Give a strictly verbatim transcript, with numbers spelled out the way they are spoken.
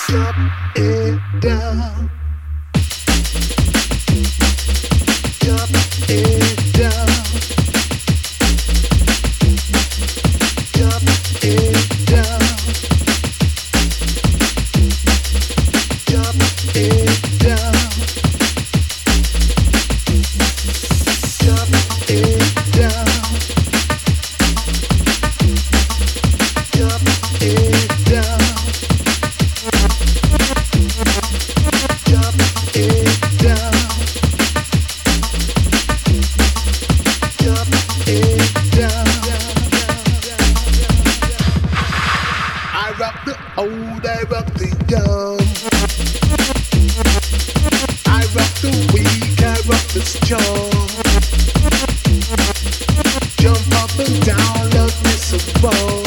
Drop it down. Drop it down. Drop it down. Drop it down. Drop it down. Drop it down. Drop it down. Drop it down. I rock the old, I rock the young. I rock the weak, I rock the strong. Jump up and down, love me so wrong.